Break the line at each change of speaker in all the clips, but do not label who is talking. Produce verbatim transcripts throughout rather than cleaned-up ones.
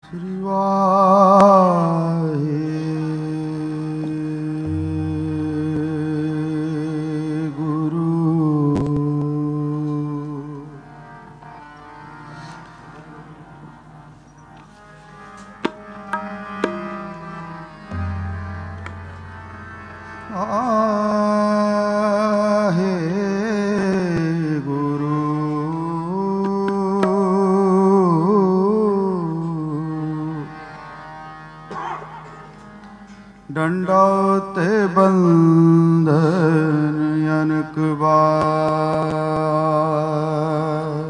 ਸ੍ਰੀ ਵਾਹਿਗੁਰੂ ਡੰਡੌਤ ਬੰਧਨ ਅਨਕ ਬਾਰ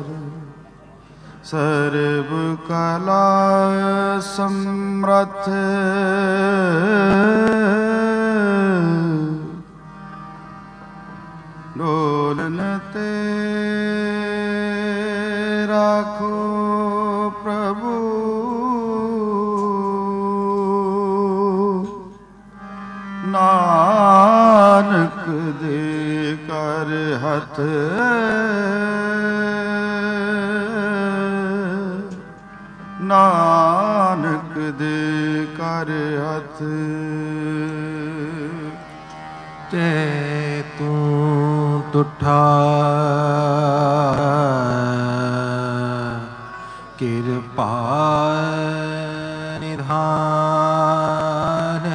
ਸਰਬ ਕਲਾ ਸਮਰੱਥ ਡੋਲਨ ਤੇ ਰਾਖੋ ਪ੍ਰਭੂ ਨਾਨਕ ਦੇ ਕਰ ਹੱਥ ਨਾਨਕ ਦੇ ਕਰ ਹੱਥ
ਤੇ ਤੂੰ ਤੁਠਾ ਕਿਰਪਾ ਨਿਧਾਨ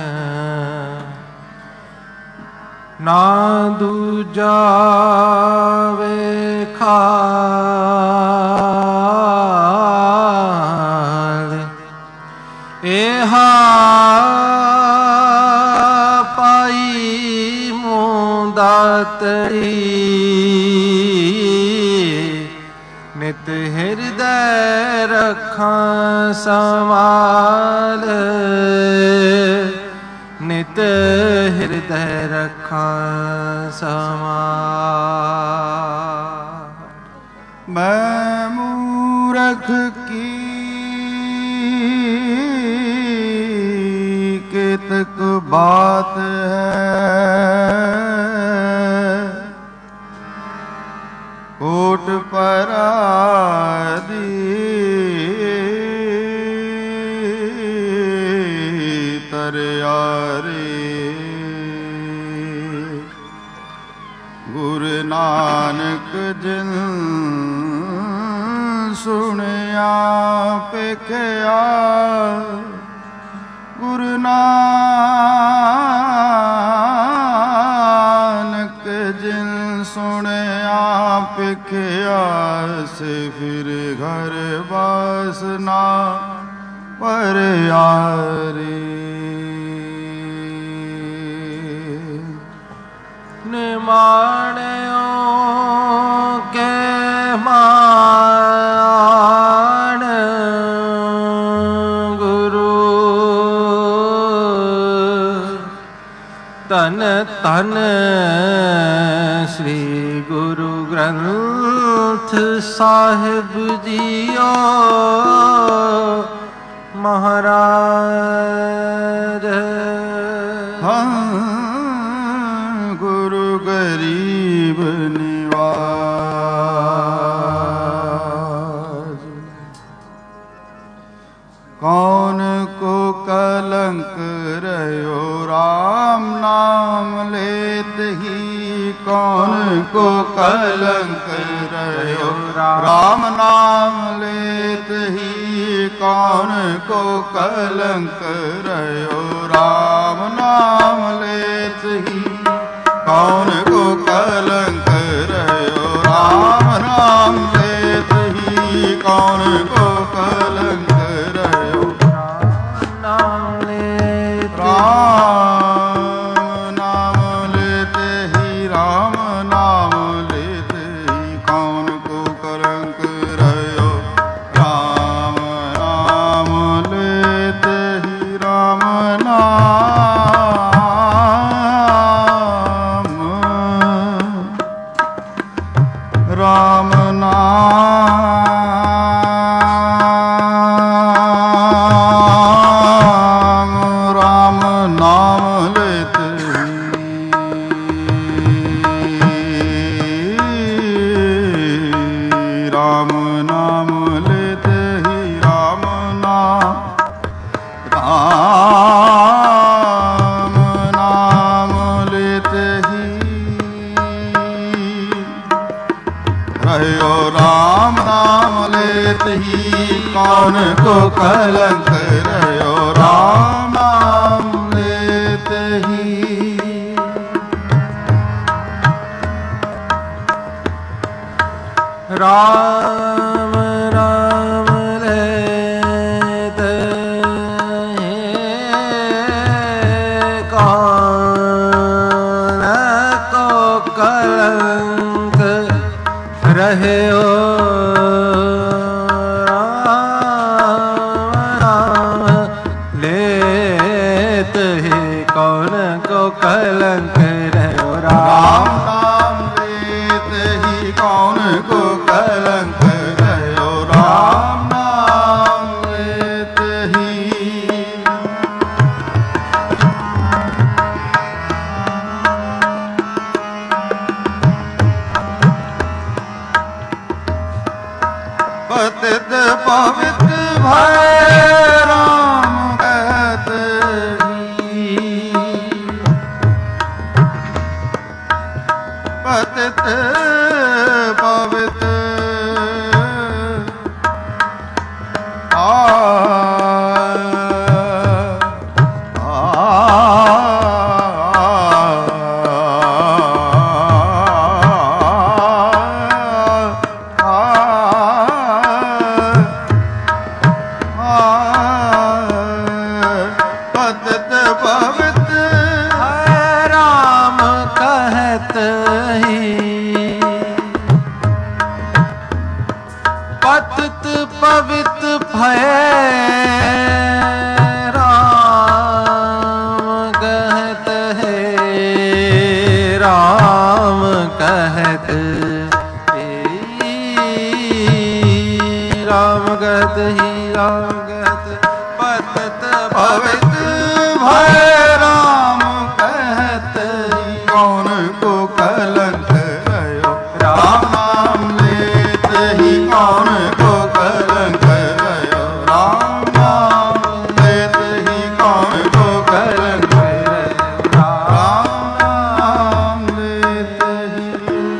ਨਾ ਦੂਜਾ ਵੇਖਾਲ ਇਹਾ ਪਾਈ ਮੂੰ ਦਾਤਰੀ ਨਿਤ ਹਿਰਦੈ ਰੱਖਾਂ ਸੰਭਾਲ ਨਿਤ ਹਿਰਦੈ ਰੱਖਾਂ ਸੰਭਾਲ।
ਮੈਂ ਮੂਰਖ ਕੀ ਕੇਤਕ ਬਾਤ ਹੈ ਕੋਟ ਪਰਾਦੀ ਤਰਿਆਰੇ ਗੁਰੂ ਨਾਨਕ ਜਿਨ ਸੁਣਿਆ ਪੇਖਿਆ ਗੁਰੂ ਨਾਨਕ ਜਿਨ ਸੁਣਿਆ ਪੇਖਿਆ ਸੇ ਫਿਰ ਘਰ ਵਾਸਨਾ ਪਰਿਆਰੇ
ਨਿਮਾਣਿਓ ਕੇ ਮਾਣ ਗੁਰੂ ਧੰਨ ਧੰਨ ਸ੍ਰੀ ਗੁਰੂ ਗ੍ਰੰਥ ਸਾਹਿਬ ਜੀਓ ਮਹਾਰਾਜ।
ਹਾਂ ਗੁਰੂ ਗਰੀਬ ਨਿਵਾਜ ਕੌਣ ਕੋ ਕਲੰਕ ਰਹਿਓ ਰਾਮ ਨਾਮ ਲੇਤ ਹੀ ਕੌਣ ਕੋ ਕਲੰਕ ਰਹਿਓ ਰਾਮ ਨਾਮ ਲੇਤ ਹੀ ਕੌਣ ਕੋ ਕਲੰਕ ਰਹਿਓ ਰਾਮ ਨਾਮ ਲੇਤ ਹੀ ਕੌਣ ਕੋ ਕਲੰਕ ਰਹਿਓ ਰਾਮ ਨਾਮ ਲੇਤ ਹੀ ਕੌਣ ਕੋ ਕਲੰਕ ਰਹਿਓ
ਨਾਮ ਲੇਤ
ਰਾਮ ਨਾਮ ਲੇਤ ਹੀ ਰਾਮ ਨਾਮ ਲੇਤ ਹੀ ਕੌਣ ਕੋ ਕਲੰਕ ਰਹਿਓ ਰਾਮ ਨਾਮ ਲੇਤ ਹੀ ਰਾਮ ਨਾਮ ਰਾਮ ਨਾਮ कौन को कलंक रयो राम नाम लेते ही।
राम राम लेते कौन को कलंक रहे हो राम लेते ही कौन को कलंक रहे हो
राम नाम लेते ही कौन को कलंक रयो राम नाम लेते ही। पतित पवित्र भय राम कहते ही। पतित पवित्र आ पतित पवित्र
है राम कहत ही। पतित पवित्र भय राम कहत है राम कहत ही। राम कहत ही राम कहत पतित
पवित्र भय राम कहत ही। कौन को कलंक रयो राम नाम लेते ही। कौन को कलंक रयो राम नाम लेते ही। कौन को कलंक रयो राम नाम लेते ही।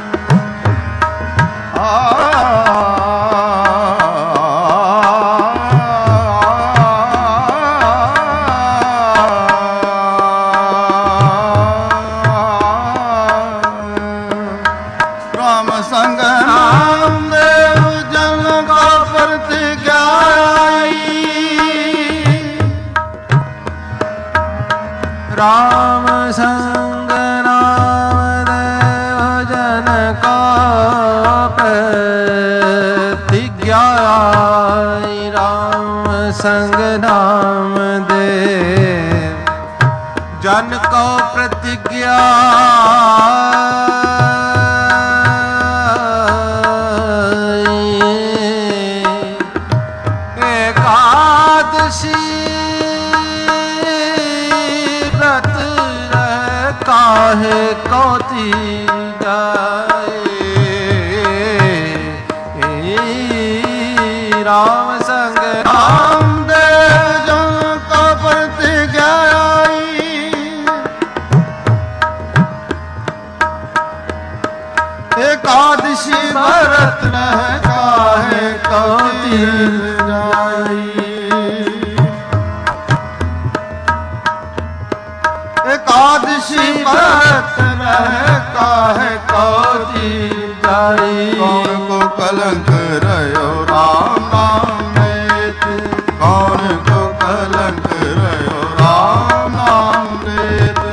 राम संग नाम देव जन का प्रतिज्ञा
राम संग नाम देव जन का प्रतिज्ञा। राम संग नाम देव जन को प्रतिज्ञा। एकादशी व्रत काहे कोती जाए। राम संग
राम देव जन का प्रतिज्ञा। एकादशी व्रत रह काहे कोती जाई। एकादशी व्रत रह काहे कोती जाई। कौन को कलंक रयो राम नाम लेते। कौन को कलंक रयो राम नाम लेते।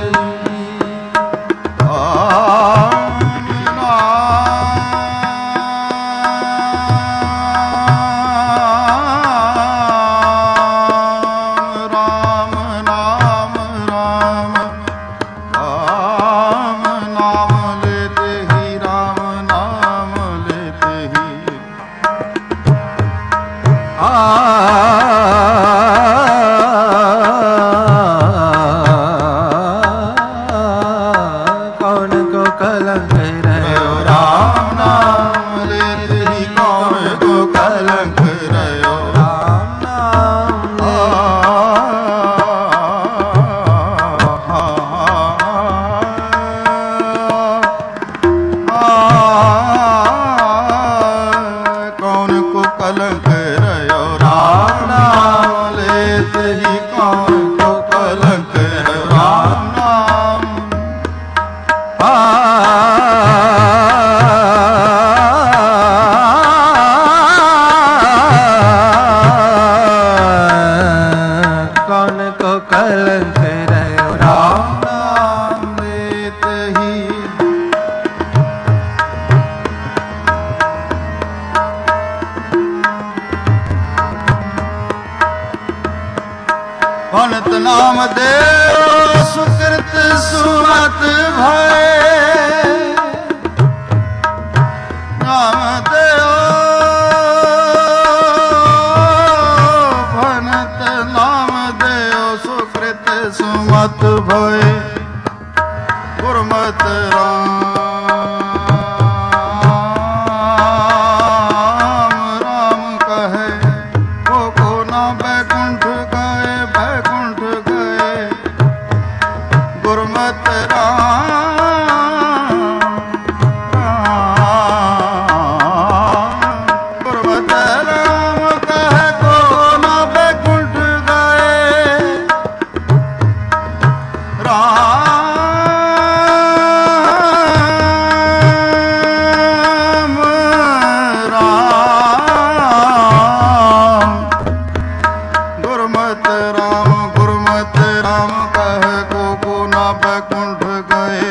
ਕਲੰਕ ਰਹਿਓ ਰਾਮ
ਨਾਮ ਲੇਤ ਹੀ ਭਣਤ ਨਾਮ ਦੇਵ ਸੁਕ੍ਰਿਤ ਸੁਮਤ ਭਏ ਨਾਮ ਦੇਵ ਭਣਤ ਨਾਮ ਦੇਵ ਸੁਕ੍ਰਿਤ ਸੁਮਤ ਭਏ ਗੁਰਮਤਿ ਰਾਮ ਰਾਮ ਕਹੈ ਕੋ ਕੋ ਨਾ ਬੈਕੁੰਠ ਗਏ ਬੈਕੁੰਠ ਗਏ ਗੁਰਮਤਿ ਰਾਮ ਗੁਰਮਤਿ ਰਾਮ ਕਹੈ ਕੋ ਨਾ ਬੈਕੁੰਠ ਗਏ ਰਾਮ ਰਾਮ ਗੁਰਮਤਿ ਰਾਮ ਗੁਰਮਤਿ ਰਾਮ ਕਹੈ ਕੋ ਕੋ ਨਾ ਬੈਕੁੰਠ ਗਏ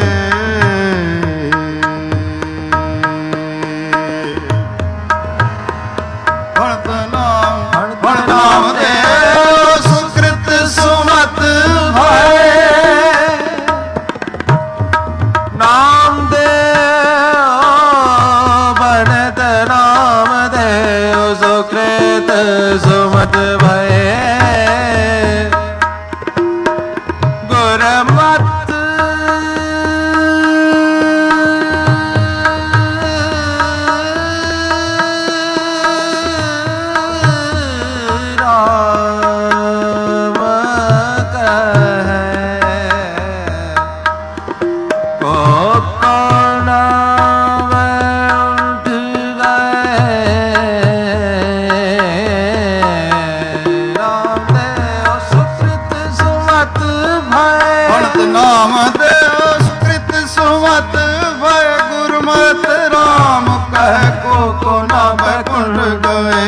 ਭਣਤ ਨਾਮ ਭਣਤ ਨਾਮ ਦੇਵ ਸੁਕ੍ਰਿਤ ਸੁਮਤ ਭਏ
ਨਾਮ ਦੇਵ ਬਣਤ ਨਾਮ ਦੇਵ ਸੁਕ੍ਰਿਤ ਸੁਮਤ ਭਏ ਗੁਰਮਤਿ ਰਾਮ ਕਹੈ ਕੋ ਕੋ ਨਾ ਬੈਠ ਗਏ ਰਾਮ ਦੇਵ ਸੁਕ੍ਰਿਤ ਸੁਮਤ ਭਏ
ਭਣਤ ਨਾਮ ਦੇਵ ਸੁਕ੍ਰਿਤ ਸੁਮਤ ਭਏ ਗੁਰਮਤਿ ਰਾਮ ਕਹੈ ਕੋ ਕੋ ਨਾ ਬੈਕੁੰਠ ਗਏ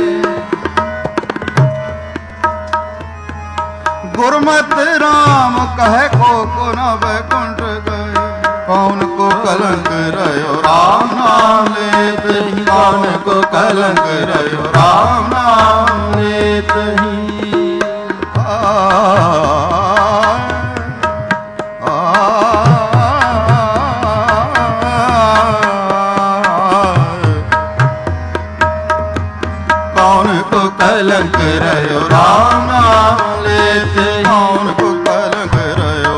ਗੁਰਮਤਿ ਰਾਮ ਕਹੈ ਕੋ ਕੋ ਨਾ ਬੈਕੁੰਠ ਗਏ ਕੌਣ ਕੋ ਕਲੰਕ ਰਹਿਓ ਰਾਮ ਨਾਮ ਲੇਤ ਹੀ ਕੌਣ ਕੋ ਕਲੰਕ ਰਹਿਓ ਰਾਮ ਨਾਮ ਲੇਤ ਹੀ ਆ ਕੌਣ ਕੋ ਕਲੰਕ ਰਹਿਓ ਰਾਮ ਨਾਮ ਲੇਤ ਕੌਣ ਕੋ ਕਲੰਕ ਰਹਿਓ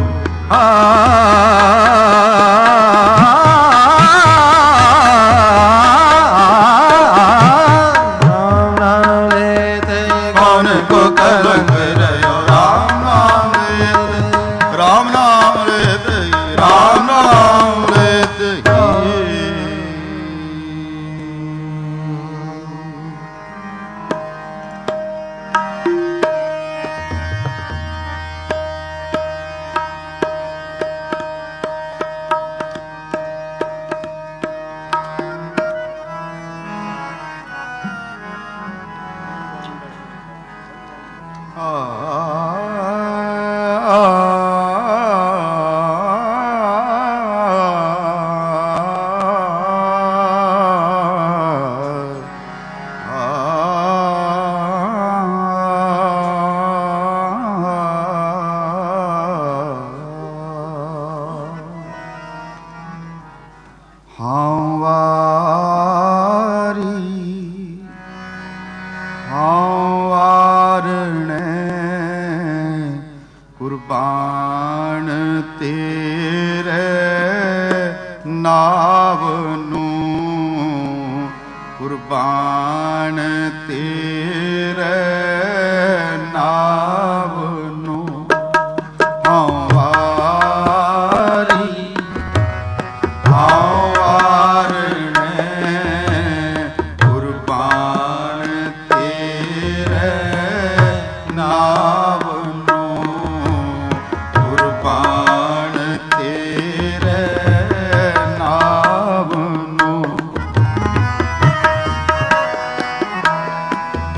ਰਾਮ ਨਾਮ ਲੇਤ
ਕੌਣ ਕੋ ਕਲੰਕ ਰਹਿਓ ਰਾਮ ਨਾਮ ਲੇਤ ਰਾਮ ਨਾਮ ਲੇਤ ਰਾਮ ਨਾਮ ਲੇਤ ਹਾਂ ਵਾਰੀ ਹਾਂ ਵਾਰਣੇ ਕੁਰਬਾਨ ਤੇਰੇ ਨਾਮ ਨੂੰ ਕੁਰਬਾਨ ਤੇਰੇ ਨਾਮ ਨੂੰ ਹਾਂ ਵਾਰੀ ਹਾਂ ਵਾਰਣੇ ਕੁਰਬਾਨ ਤੇਰੇ ਨਾਮ ਨੂੰ ਕੁਰਬਾਨ ਤੇਰੇ ਨਾਮ ਨੂੰ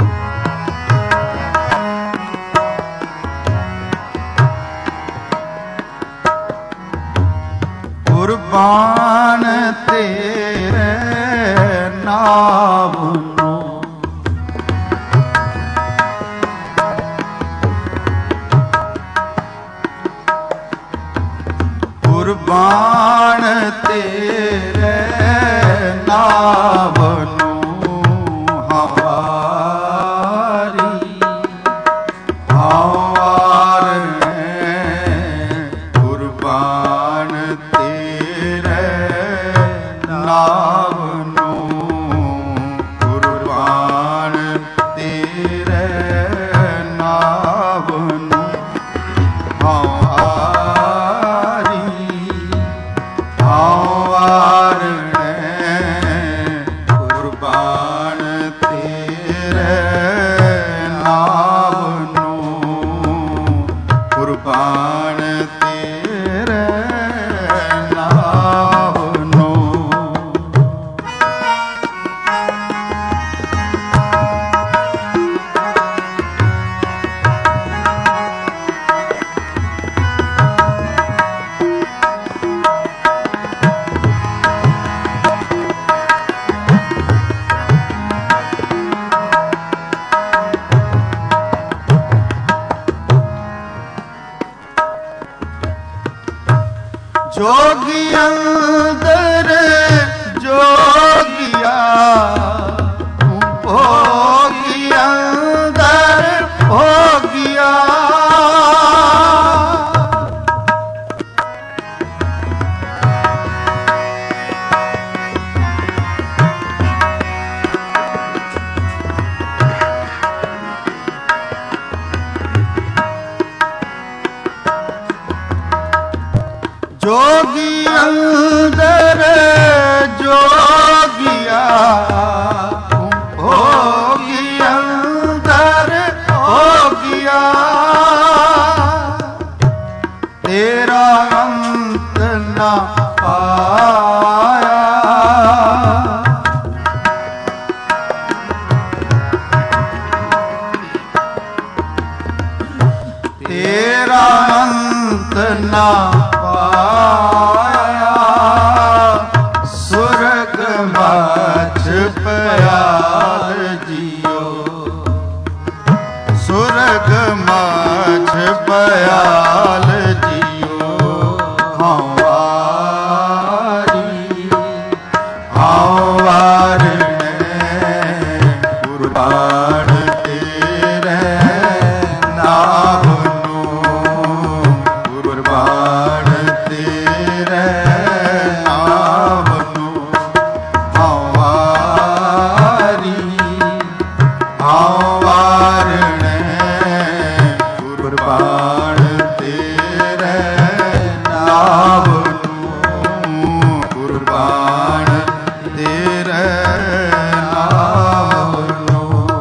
जोगी अंदर जोगिया, भोगी अंदर भोगिया। जोगी अंदर जोगिया, भोगी अंदर भोगिया। तेरा अंत न पाया, तेरा अंत न पाया। सुरग मछ प्याल जियो, सुरग मछ प्याल जियो। हवारी हवारने कुर्बान तेरे नाम कुर्बान तेरे नाम नु। हवारी हवारने कुर्बान तेरे नाम नु, कुर्बान तेरे नाम नु।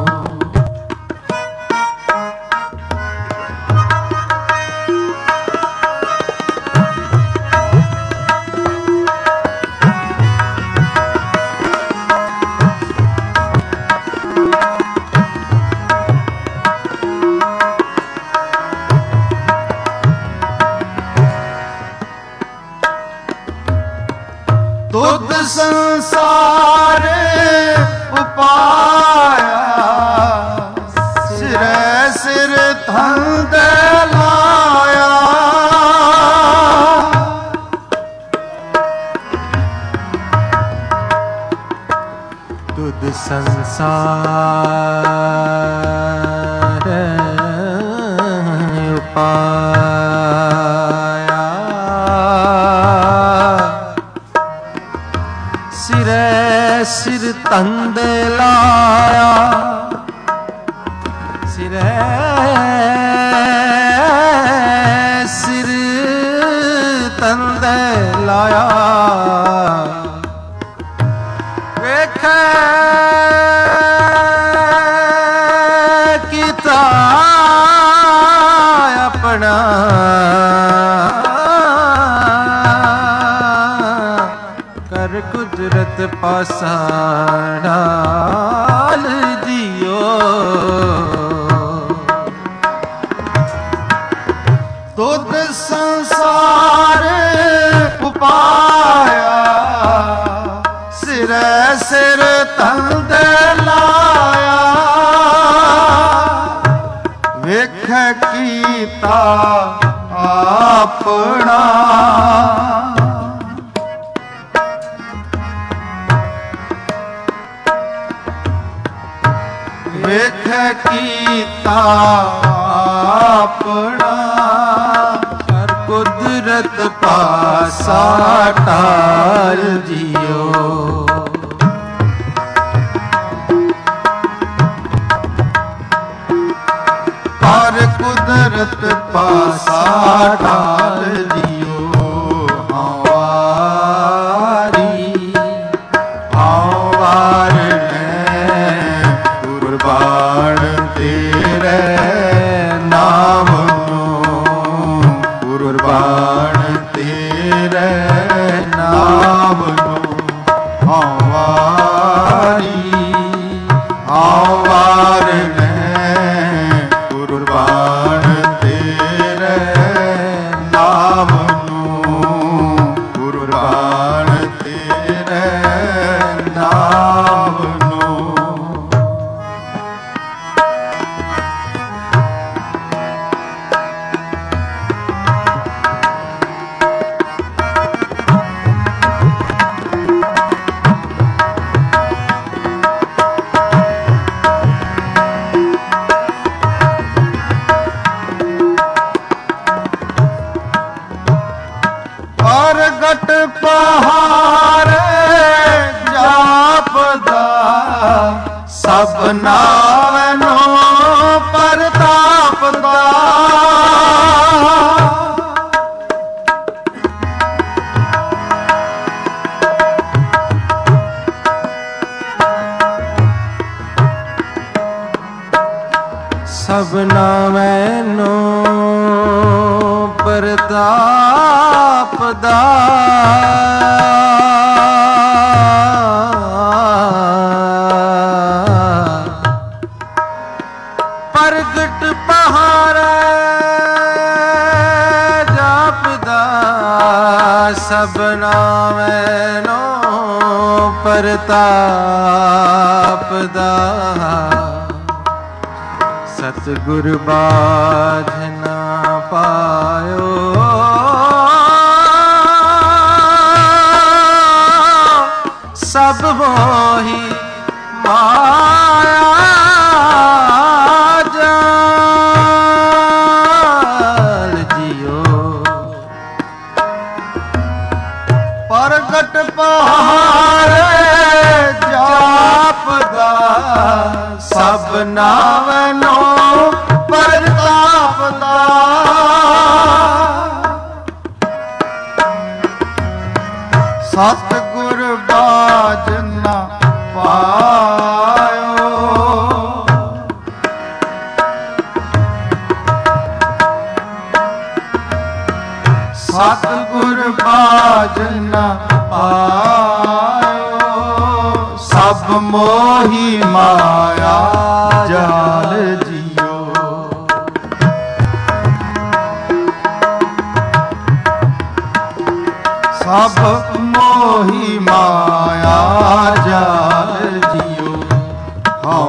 तुद संसार उपाया, सिर सिर धंध लाया।
तुद संसार उपाया, सिरे सिर तंद लाया। सिरे सिर तंद लाया। वेखे किता अपना, कर कुदरत पासा डाल दियो। तुद संसार उपाया, सिर सिर तंद लाया। वेख कीता अपना, वेख कीता अपना। कर कुदरत पासा टाल जियो। कर कुदरत पासा टाल जियो। हवारी हवारने कुर्बान तेरे नाम नु, कुर्बान तेरे नाम नु। हवारी हवारने कुर्बान तेरे नाम
ਪ੍ਰਗਟ ਪਹਾਰੇ ਜਾਪਦਾ ਸਭਨਾ ਨੂੰ ਪ੍ਰਤਾਪ ਦਾ।
ਸਭਨਾ ਮੈਨੂੰ ਪ੍ਰਤਾਪ ਦਾ। ਪ੍ਰਗਟ ਪਹਾਰੇ ਜਾਪਦਾ ਸਭਨਾ ਮੈਨੂੰ ਪ੍ਰਤਾਪ ਦਾ। ਸਤਿਗੁਰ ਬਾਝ ਨਾ ਪਾਇਓ ਸਭ ਮੋਹੀ ਮਾਇਆ ਜਾਲ ਜਿਉ।
ਪ੍ਰਗਟ ਪਹਾਰੇ ਜਾਪਦਾ ਸਭਨਾ ਨੂੰ ਪ੍ਰਤਾਪ ਦਾ। ਸਤਿਗੁਰ ਬਾਝ ਨਾ ਪਾਇਓ ਸਤਿਗੁਰ ਬਾਝ ਨਾ ਪਾਇਓ ਸਭ ਮੋਹੀ ਮਾਇਆ ਜਾਲ ਜਿਉ। ਸਭ ਮੋਹੀ ਮਾਇਆ ਜਾਲ ਜਿਉ। ਹਉ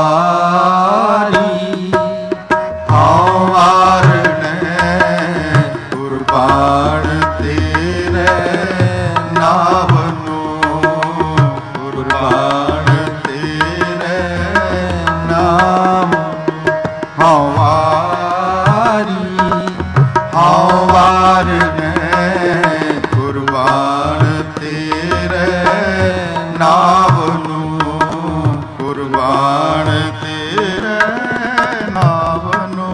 ਵਾਰੀ ਹਉ ਵਾਰਣੈ ਕੁਰਬਾਨ ਤੇਰੇ ਨਾਮ ਨੂੰ। ਕੁਰਬਾਨ ਤੇਰੇ ਨਾਮ ਹਉ ਵਾਰੀ ਹਉ ਵਾਰਣੈ ਕੁਰਬਾਨ ਤੇਰੇ ਨਾਮ ਨੂੰ। ਕੁਰਬਾਨ ਤੇਰੇ ਨਾਮ ਨੂੰ।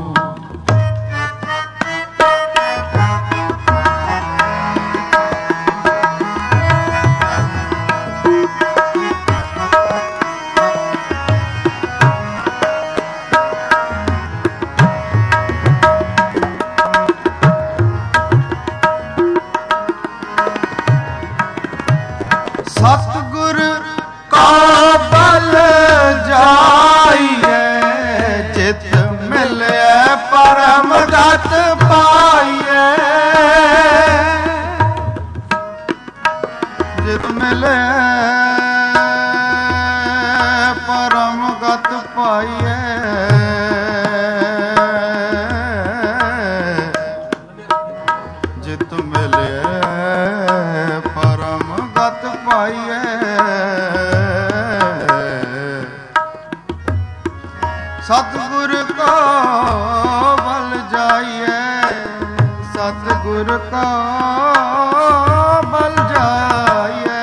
ਸਤਿਗੁਰ ਕਾ ਬਲ ਜਾਈਏ ਚਿਤ ਮਿਲਿਆ ਪਰਮ ਗਤ ਪਾਈਏ। ਜਿਤ ਮਿਲਿਆ ਪਰਮ ਗਤ ਪਾਈਏ। ਜਿਤ ਮਿਲਿਆ ਪਰਮ ਗਤ ਪਾਈਏ। ਸਤਿਗੁਰ ਕੋ ਬਲ ਜਾਈਏ ਸਤਿਗੁਰ ਕੋ ਬਲ ਜਾਈਏ।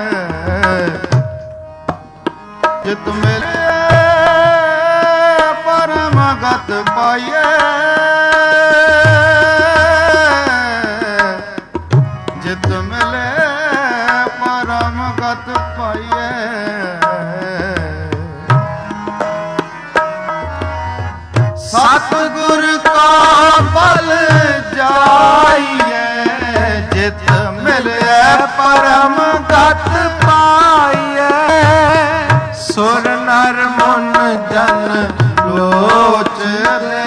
ਜਿਤ ਮਿਲੇ ਪਰਮ ਗਤ ਪਾਈਏ। ਜਿਤ ਮਿਲੇ ਪਰਮ ਗਤ ਪਾਈਏ। ਸਤਿਗੁਰ ਕਾ ਬਲ ਜਾਈਏ ਜਿਤ ਮਿਲਿਆ ਪਰਮ ਗਤ ਪਾਈਏ। ਸੁਰ ਨਰ ਮਨ ਜਨ ਲੋਚਲੇ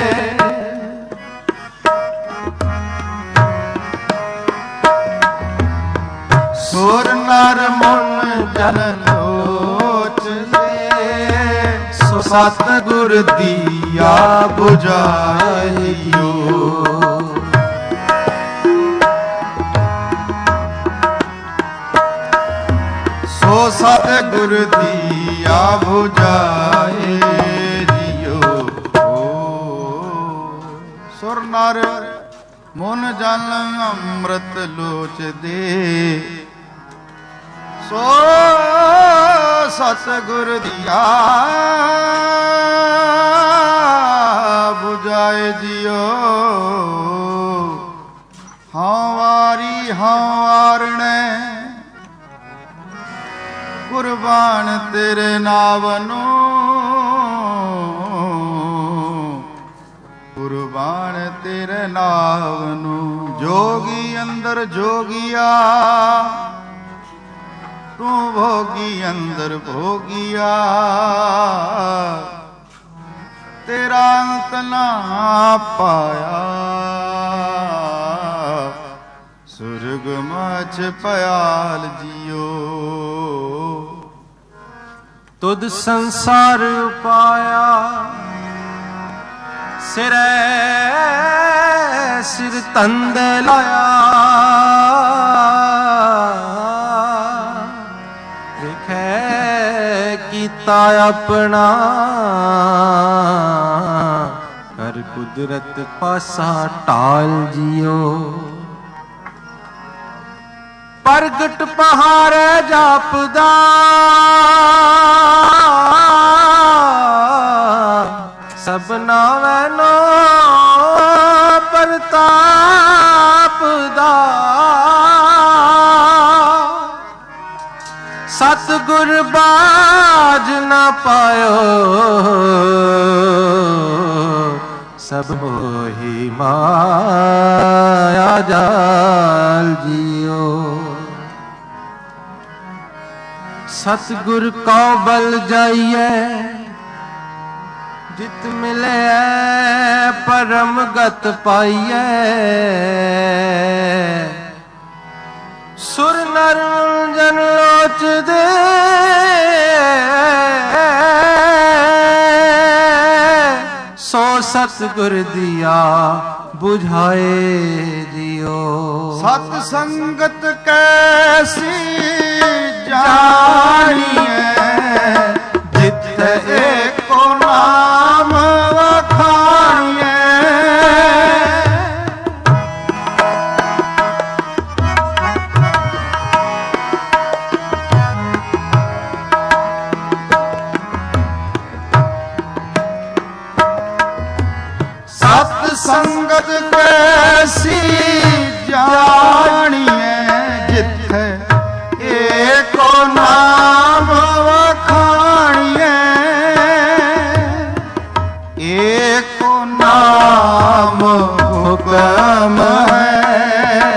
ਸੁਰ ਨਰ ਮਨ ਜਨ ਲੋਚਲੇ। ਸੋ ਸਤਿਗੁਰ ਦੀਆ ਬੁਝਾਈਓ। ਸੋ ਸਤਿਗੁਰ ਦੀਆ ਬੁਝਾਏ ਜਿਉ। ਸੁਰ ਨਰ ਮੁਨ ਜਲ ਅੰਮ੍ਰਿਤ ਲੋਚ ਦੇ, ਸੋ ਸਤਿਗੁਰ ਦੀਆ 부ਝਾਏ ਜਿਉ। ਹਾਂ ਵਾਰੀ ਹਾਂ ਵਾਰਣੈ ਕੁਰਬਾਨ ਤੇਰੇ ਨਾਵਨੋ, ਕੁਰਬਾਨ ਤੇਰੇ ਨਾਵਨੋ। ਜੋਗੀ ਅੰਦਰ ਜੋਗੀਆ ਤੂੰ ਭੋਗੀ ਅੰਦਰ ਭੋਗੀਆ, ਤੇਰਾ ਅੰਤ ਨਾ ਪਾਇਆ ਸੁਰਗ ਮਚ ਪਿਆਲ ਜਿਉ।
ਤੁਧ ਸੰਸਾਰ ਉਪਾਇਆ ਸਿਰੈ ਸਿਰ ਤੰਦ ਲਾਇਆ, ਵਿਖੇ ਕੀਤਾ ਆਪਣਾ ਕਰ ਕੁਦਰਤ ਪਾਸਾ ਢਾਲ ਜਿਉ। ਪ੍ਰਗਟ ਪਹਾੜੇ ਜਾਪਦਾ ਸਭਨਾ ਵੈਨੋ ਪ੍ਰਤਾਪ ਦਾ, ਸਤਿਗੁਰ ਬਾਜ ਨਾ ਪਾਇਓ ਸਭ ਮੋਹੀ ਮਾਇਆ ਜਾਲ ਜਿਉ। ਸਤਿਗੁਰ ਕਉ ਬਲ ਜਾਈਐ ਜਿਤ ਮਿਲੇ ਪਰਮ ਗਤ ਪਾਈਐ, ਸੁਰ ਨਰ ਜਨ ਲੋਚ ਦੇ ਸੋ ਸਤਿਗੁਰ ਦੀਆ 부ਝਾਏ ਜਿਉ।
ਸਤ ਸੰਗਤ ਕੈਸੀ ਜਾਣੀਐ ਜਿੱਥੇ ਏਕੋ ਨਾਮ ਵਖਾਣੀਐ, ਸਤ ਸੰਗਤ ਕੈਸੀ ਜਾਣੀਐ ਜਿੱਥੇ ਏਕੋ ਨਾਮ ਵਖਾਣੀਐ, ਏਕੋ ਨਾਮ ਹੁਕਮ ਹੈ।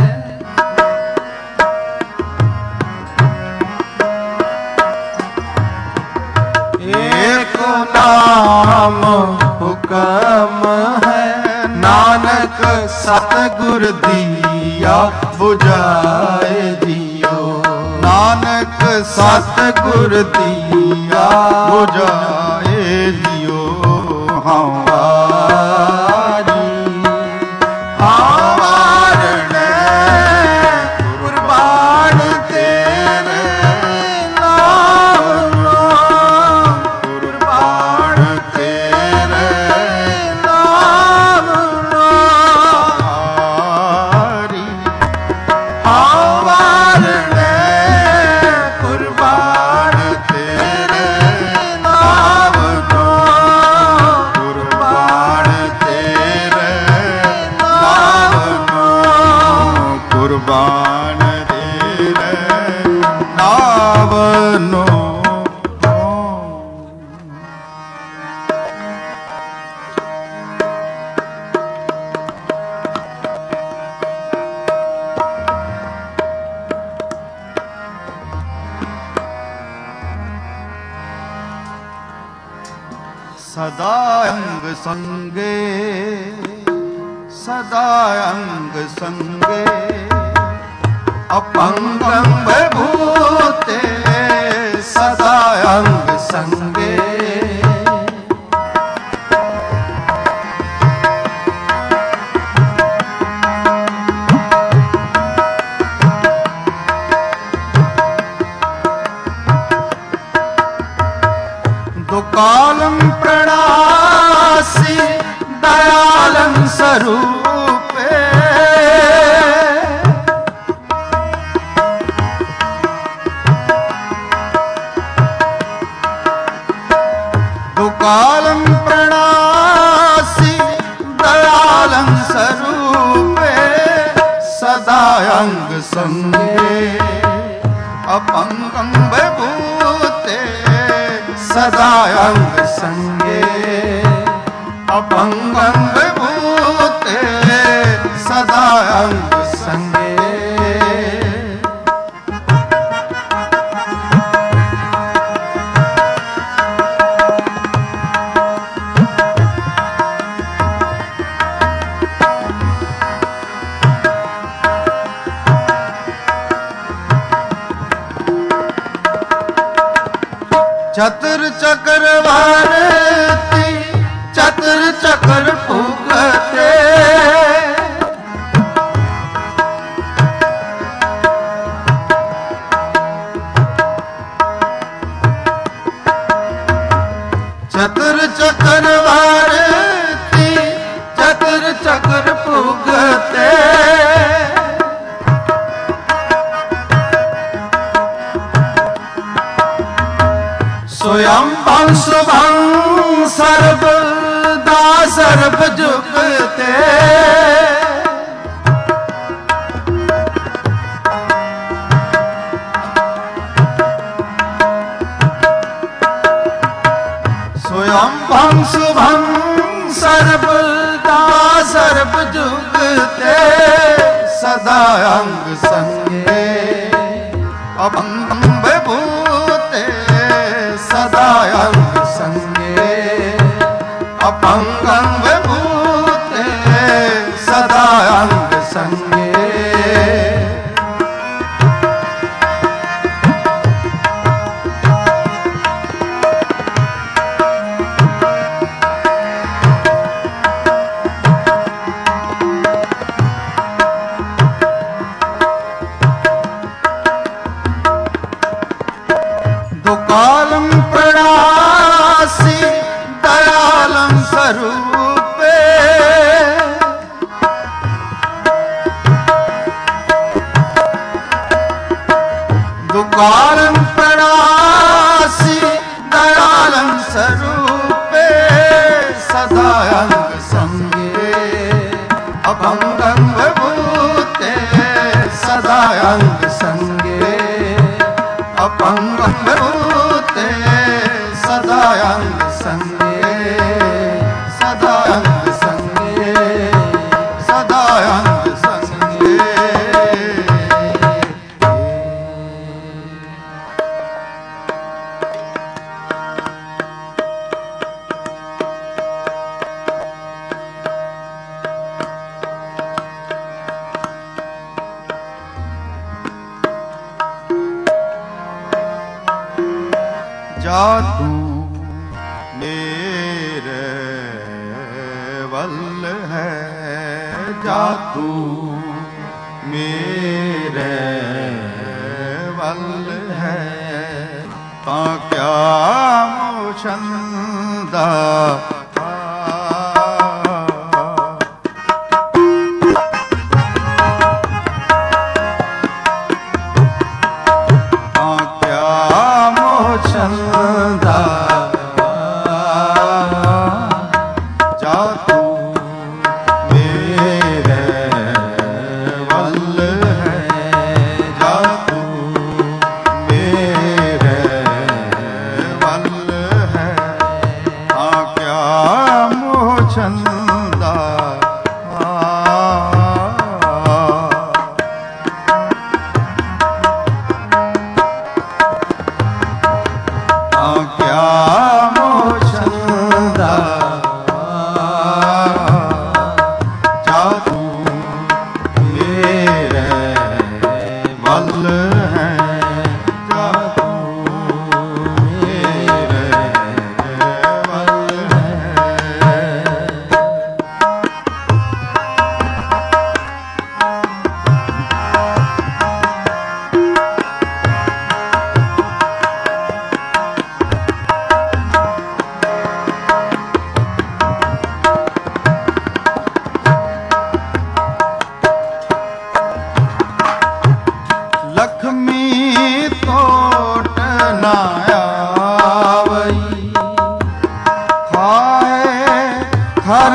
ਏਕੋ ਨਾਮ ਹੁਕਮ ਹੈ, ਨਾਨਕ ਸਤਿਗੁਰ ਦੀਆ 부ਝਾਏ ਜਿਉ। ਨਾਨਕ ਸਤਿਗੁਰ ਦੀਆ 부ਝਾਏ ਜਿਉ। ਹਾਂ ਵਾਰੀ ਹਾਂ ਵਾਰਣੈ ਕੁਰਬਾਨ ਤੇਰੇ ਨਾਵਨੋ, ਕੁਰਬਾਨ ਤੇਰੇ ਨਾਵਨੋ। ਹਾਰੀ ਹਾਂ ਵਾਰਣੈ ਕੁਰਬਾਨ ਤੇਰੇ ਨਾਵਨੋ, ਕੁਰਬਾਨ ਤੇਰੇ ਨਾਵਨੋ, ਕੁਰਬਾਨ ਤੇਰੇ ਨਾਵਨੋ। ਸਦਾ ਅੰਗ ਸੰਗੇ ਸਦਾ ਅੰਗ ਸੰਗੇ ਅਪੰਗੰ ਵਿਭੂਤੇ ਸਦਾ ਅੰਗ ਸੰਗੇ। दुकालं प्रणासी दयालं स्वरूपे संगे अपंगं विभूते सदा अंग संगे अपंगं विभूते सदा अंग संगे चतुर चक्र भारती चतुर चक्र फूकते चतुर चक्र भारती चतुर चक्र फूकते स्वयं वंश भंग सर्वदा सर्व जुगते स्वयं वंश भंग सर्वदा सर्व जुगते सदा अंग संगे अभंग विभूते सदा अंग संगे अपंगं विभूते सदा अंग संगे दुकालं प्रणासी दयालं स्वरूपे दुकालं प्रणासी दयालं स्वरूपे सदा अंग संगे अभंगं विभूते सदा अंग संगे अपंगं विभूते सदा अंग संगे सदा अंग संगे सदा अंग संगे जा तू मेरे वल है जा तू मेरे वल है ता क्या मोशंदा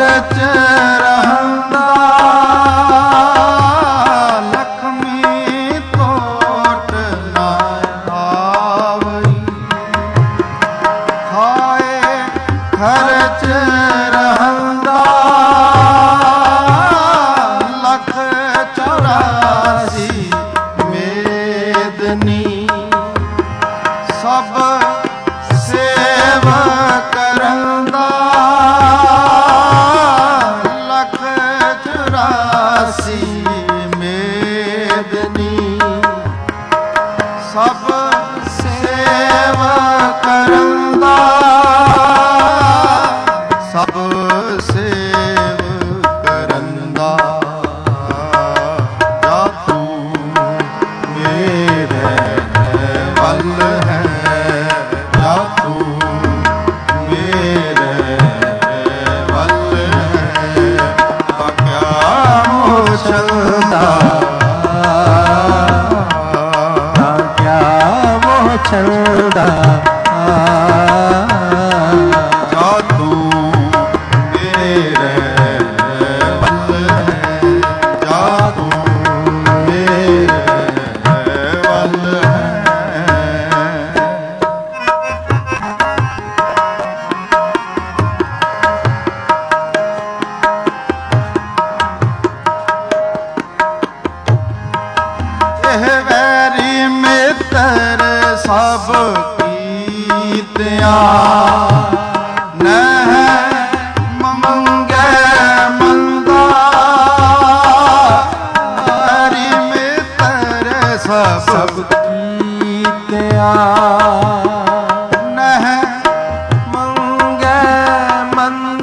खर्च रहंदा लक्ष्मी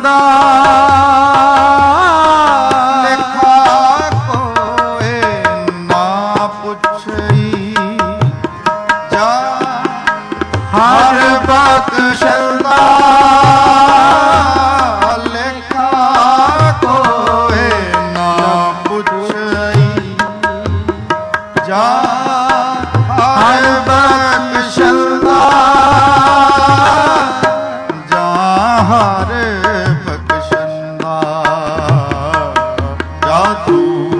बंदा
लेखा कोई ना पुछई जा
हर बख्शंदा
लेखा कोई ना पुछई जा
हर बख्शंदा
जा हर बख्शंदा जा तू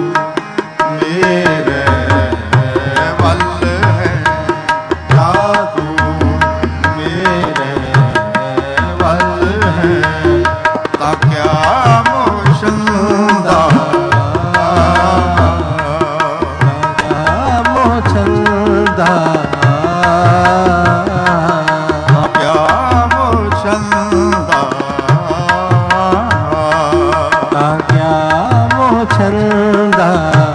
मेरे वल है जा तू मेरे वल है ता क्या मोशंदा
मोचंदा
क्या मोशंदा
ता क्या मोचंदा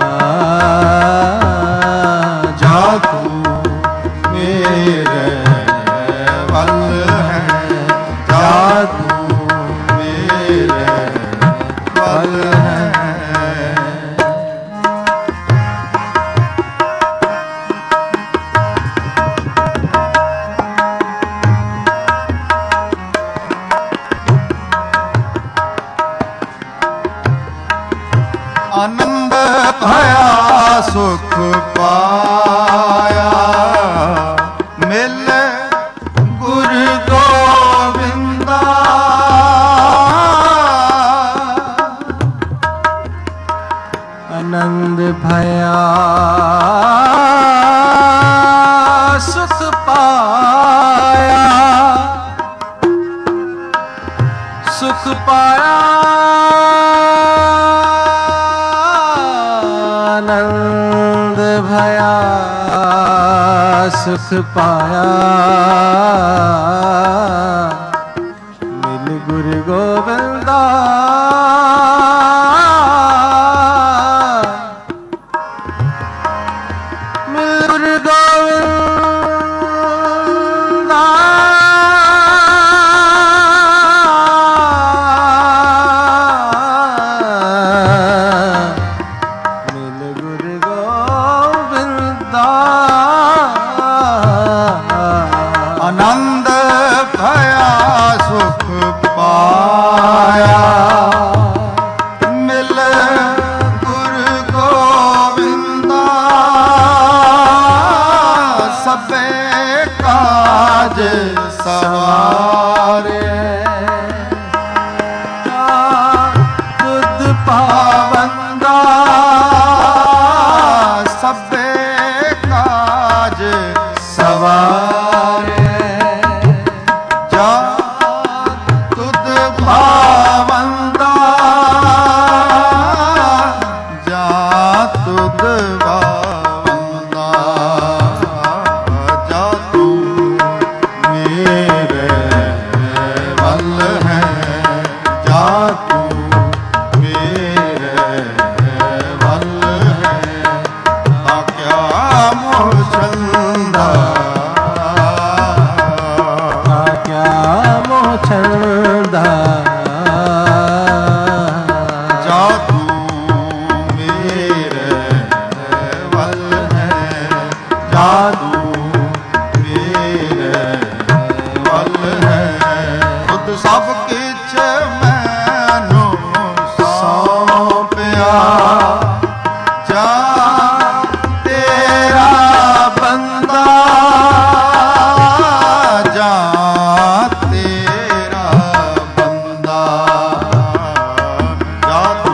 जा तू मेरे वल है जा तू मेरे वल है आनंद भया सुख पाया मिल गुरु गोविंदा
आनंद भया सुख पाया सुख पाया आनंद भया सुख पाया मिल गुरु गोविंदा मिल गुरु गोविंदा मिल गुरु गोविंदा
आनंद भया सुख पाया मिल गुरु गोविंदा सबे काज सवारे
खुद पावंदा
सबे काज सवारे जा तुद भावंदा जा तुद भावंदा जा तू मेरे वल है जा तू मेरे वल है ता क्या मोशंदा
ता क्या मोचंदा
जा तू मेरे वल है जा तू मेरे वल है खुद सब किछ मैनू सौंपिया जा तेरा बंदा जा तेरा बंदा जा तू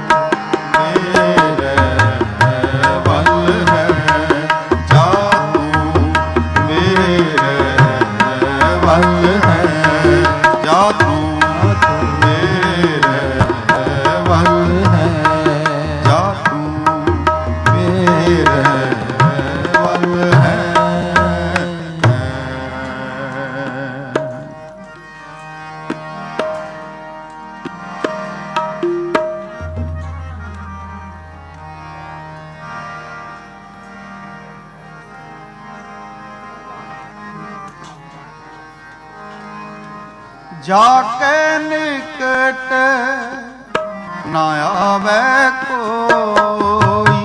मेरे वल है जा तू मेरे वल है जा तू मेरे वल है जा तू मेरे वल है। जाके निकल ਨਿਕਟ ਨਾ ਆਵੇ ਕੋਈ।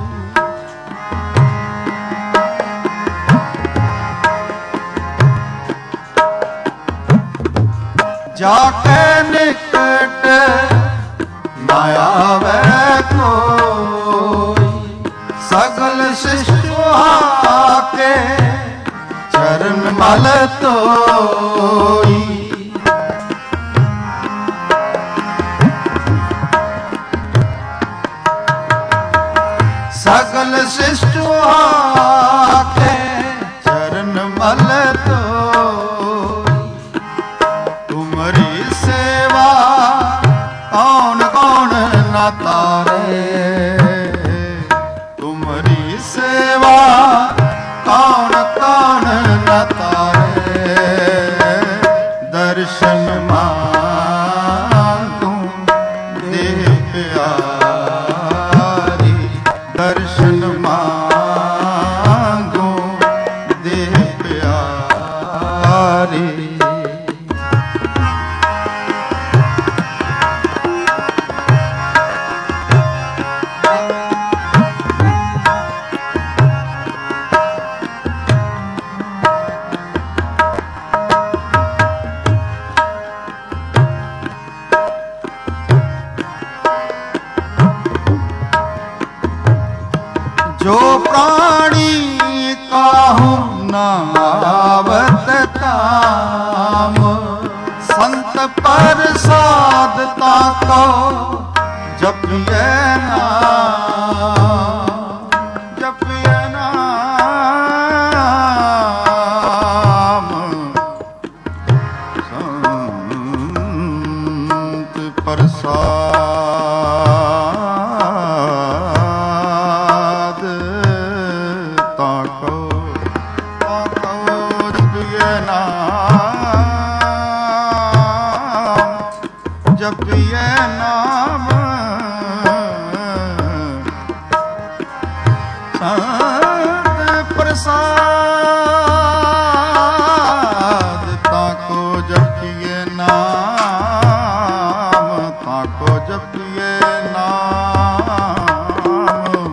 ਜਾ ਕੇ ਨਿਕਟ ਨਾ ਆਵੇ ਕੋਈ। ਸਗਲ ਸਿਸ਼ਟ ਆਕੇ ਚਰਨ ਮਲ ਧੋਈ। ਸਗਲ ਸਿਸ਼ਟ ਆਕੇ ਚਰਨ ਮਲ ਧੋਈ। ਤੁਮਰੀ ਸੇਵਾ ਕੌਣ ਕੌਣ ਨਾ ਤਾਰੇ। ਤੁਮਰੀ ਸੇਵਾ ਕੌਣ ਕੌਣ ਨਾ ਤਾਰੇ। ਦਰਸ਼ਨ ਮਾਂਗੂ ਦੇਹ ਪਿਆਰੀ। ਦਰਸ਼ਨ ਮਾਂਗੂ ਦੇਹ ਪਿਆਰੀ। जो प्राणी काहू न आवत काम। संत प्रसाद ताको जपिए नाम। जपिए नाम। संत प्रसाद ताको ताको जपिए नाम। जपिए नाम। संत प्रसाद ताको जपिए नाम। ताको जपिए नाम।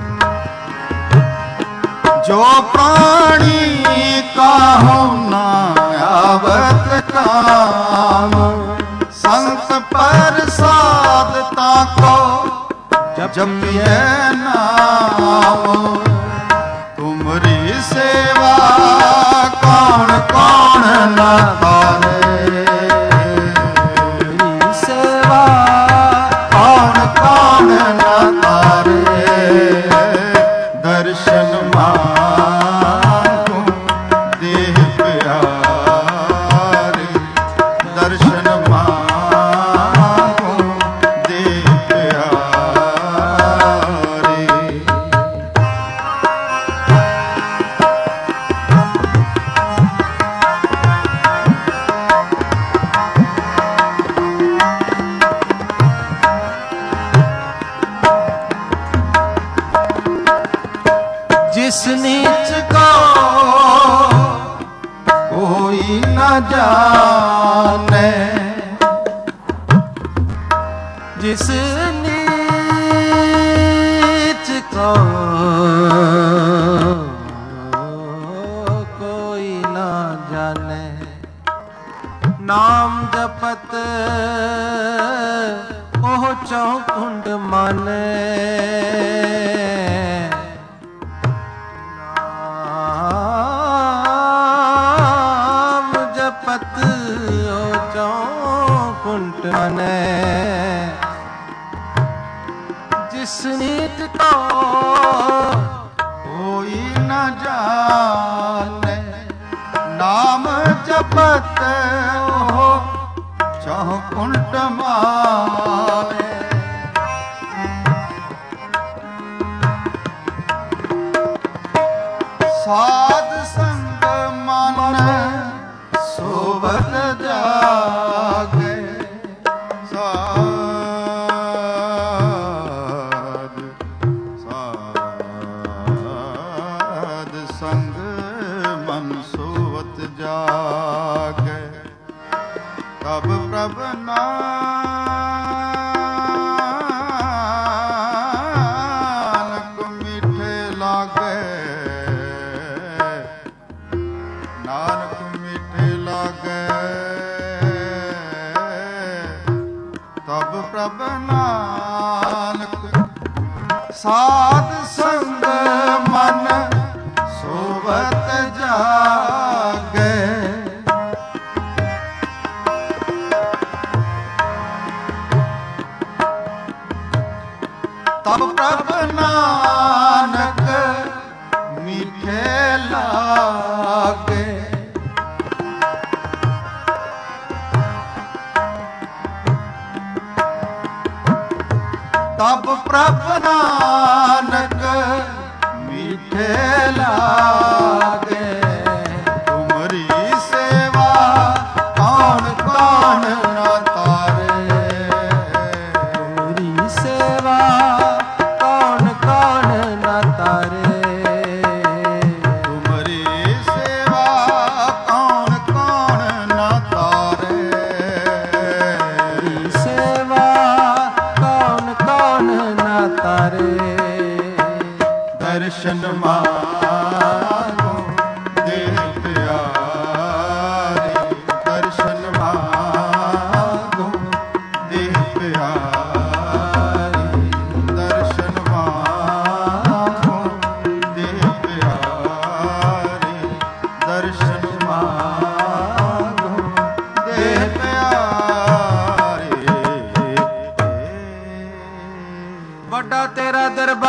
जो प्राणी काहू न आवत काम। संत प्रसाद ताको जपिए नाम। तुमरी सेवा कौन कौन न तारे। सेवा कौन कौन न तारे। दर्शन मांगू देह प्यारे। दर्शन मांगू देह प्यारे। जिस नीच को कोई न जाने। जिस नीच को कोई न जाने। नाम जपत ओह चौकुंड माने। नाम जपत ओह चौकुंड माने। जिस नीत को कोई न जाने। नाम जपत हो चौकुंड माने। साध संग मन सोबत जागे। साध साध संग मन सोबत जागे। तब प्रभ नाम ਤਬ ਪ੍ਰਭ ਨਾਨਕ ਸਾਧ ਸੰਗ ਮਨ ਸੋਵਤ ਜਾਗੇ। ਤਬ ਪ੍ਰਭ ਨਾਨਕ ਮੀਠੇ ਲਾਗੇ। ਤਬ ਪ੍ਰਭ ਨਾਨਕ ਮੀਠੇ ਲਾਗੇ। ਤੁਮਰੀ ਸੇਵਾ ਕੌਣ ਕੌਣ ਨਾ ਤਾਰੇ।
ਤੁਮਰੀ ਸੇਵਾ ਕੌਣ ਕੌਣ ਨਾ ਤਾਰੇ।
ਤੁਮਰੀ ਸੇਵਾ ਕੌਣ ਕੌਣ ਨਾ ਤਾਰੇ।
ਤੁਮਰੀ ਸੇਵਾ ਕੌਣ ਕੌਣ ਨਾ ਤਾਰੇ।
ਦਰਸ਼ਨ ਮਾਗੋ ਦੇਹ ਪਿਆਰੇ। ਦਰਸ਼ਨ ਮਾਗੋ ਦੇਹ ਪਿਆਰੇ। ਦਰਸ਼ਨ ਮਾਗੋ ਦੇਹ ਪਿਆਰੇ। ਦਰਸ਼ਨ ਮਾਗੋ ਦੇਹ ਪਿਆਰੇ।
ਵੱਡਾ ਤੇਰਾ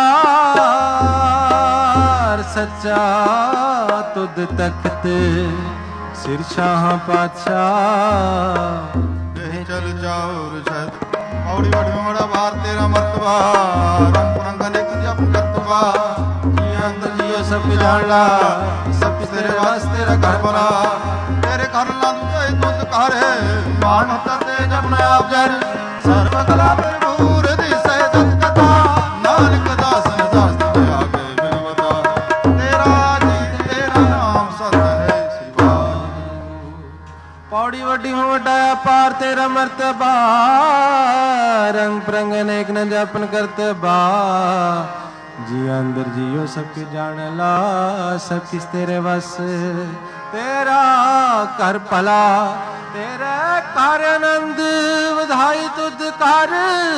ਦਰਬਾਰ ਸੱਚਾ ਤੁਧ ਤਖਤ ਸਿਰ ਸ਼ਾਹ ਪਾਤਸ਼ਾਹ।
ਦੇਹ ਚਲ ਜਾਓ ਰਸ਼ਦ ਪੌੜੀ ਵੜੀ ਮੋੜਾ ਬਾਰ ਤੇਰਾ ਮਰਤਬਾ। ਰੰਗ ਰੰਗ ਅਨੇਕ ਜਪ ਕਰਤਬਾ। ਜੀ ਅੰਦਰ ਜੀਓ ਸਭ ਜਾਣ ਲਾ। ਸਭ ਤੇਰੇ ਵਾਸਤੇ ਤੇਰਾ ਘਰ ਬਣਾ। ਤੇਰੇ ਘਰ ਲਾ ਦੂਜੇ ਤੁਧ ਘਰ। ਮਾਨ ਮਤਾ ਤੇ ਜਪਨ ਆਪ ਜਰ। ਸਰਬ ਕਲਾ ਭਰਪੂਰ ਦੀ ਸਹਿਜਤ ਕਥਾ। ਨਾਨਕ ਦਾਸਨ ਦਾਸ ਤੇ ਆਗੇ ਬਿਨਵਤਾ। ਤੇਰਾ ਜੀ ਤੇਰਾ ਨਾਮ ਸਤ ਹੈ ਸ੍ਰੀ ਵਾਹਿਗੁਰੂ।
ਪੌੜੀ ਵੱਡੀ ਹੋ ਵੱਡਾ ਅਪਾਰ ਤੇਰਾ ਮਰਤਬਾ। ਰੰਗ ਪ੍ਰੰਗ ਅਨੇਕ ਨ ਜਪਨ ਕਰਤਬਾ। ਜੀ ਅੰਦਰ ਜੀਓ ਸਭ ਕੇ ਜਾਣ ਲਾ। ਸਭ ਕਿਸ ਤੇਰੇ ਵਸ ਤੇਰਾ ਕਰ ਭਲਾ। ਤੇਰੇ ਕਰ ਆਨੰਦ ਵਧਾਈ ਤੁਧ ਕਰ।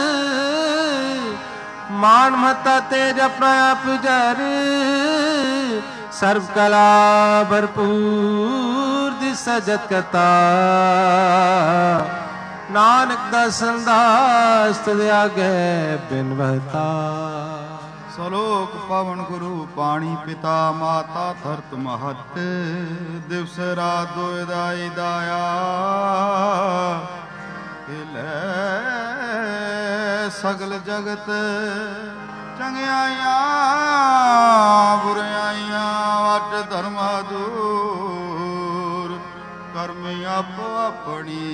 ਮਾਨ ਮਹੱਤਾ ਤੇਜ ਆਪਣਾ ਆਪ ਜਰ। ਸਰਬ ਕਲਾ ਭਰਪੂਰ ਦੀ ਸਜਤ ਕਤਾ। ਨਾਨਕ ਦਰਸ਼ਨ ਦਾਸ ਤੁਧ ਆਗੇ ਬਿਨਵਤਾ।
ਸਲੋਕ ਪਵਨ ਗੁਰੂ ਪਾਣੀ ਪਿਤਾ ਮਾਤਾ ਧਰਤ ਮਹਤ। ਦਿਵਸ ਰਾਤ ਦੋਇ ਦਾਈ ਦਾਇਆ। ਹਿਲੇ ਸਗਲ ਜਗਤ ਚੰਗਿਆਈਆਂ ਬੁਰਿਆਈਆਂ। ਵਟ ਧਰਮ ਦੂਰ ਕਰਮੀ ਆਪੋ ਆਪਣੀ।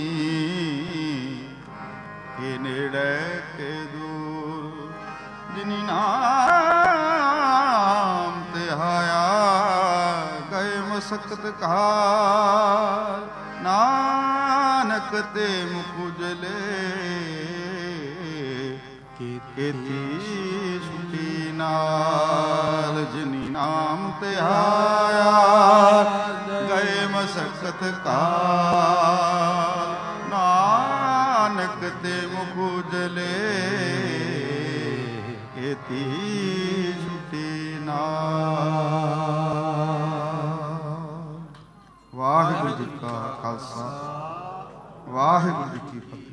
ਇਹ ਨੇੜੇ ਕੇ ਦੂਰ ਜਿਨੀ ਨਾਮ ਤੇ ਆਇਆ। ਗਏ ਮਸਕਤ ਕਾਲ ਨਾਨਕ ਤੇ ਮੁਕੁਜਲੇ। ਕੀਤੀ ਛੁਟੀ ਨਾਲ ਜਿਨੀ ਨਾਮ ਤੇ ਆਇਆ। ਗਏ ਮਸਕਤ ਕਾਲ ਨਾਨਕ ਤੇ ਮੁਕੁਜਲੇ। ਕੀਤੀ ਛੁਟੀ ਨਾਲ। ਵਾਹਿਗੁਰੂ ਜੀ ਕਾ ਖਾਲਸਾ ਵਾਹਿਗੁਰੂ ਜੀ ਕੀ ਫਤਿਹ।